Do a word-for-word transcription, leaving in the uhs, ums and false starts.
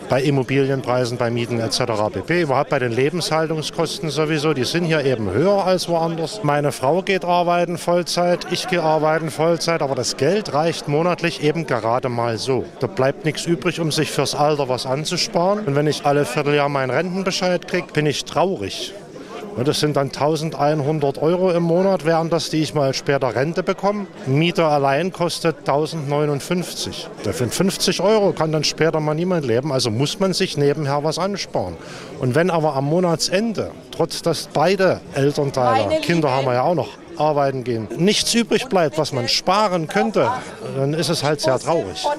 bei Immobilienpreisen, bei Mieten et cetera pp. Überhaupt bei den Lebenshaltungskosten sowieso, die sind hier eben höher als woanders. Meine Frau geht arbeiten Vollzeit, ich gehe arbeiten Vollzeit, aber das Geld reicht monatlich eben gerade mal so. Da bleibt nichts übrig, um sich fürs Alter was anzusparen. Und wenn ich alle Vierteljahr meinen Rentenbescheid kriege, bin ich traurig. Das sind dann eintausendeinhundert Euro im Monat, wären das, die ich mal später Rente bekomme. Miete allein kostet eintausendneunundfünfzig. Für fünfzig Euro kann dann später mal niemand leben, also muss man sich nebenher was ansparen. Und wenn aber am Monatsende, trotz dass beide Elternteile, Kinder haben wir ja auch noch, arbeiten gehen, nichts übrig bleibt, was man sparen könnte, dann ist es halt sehr traurig.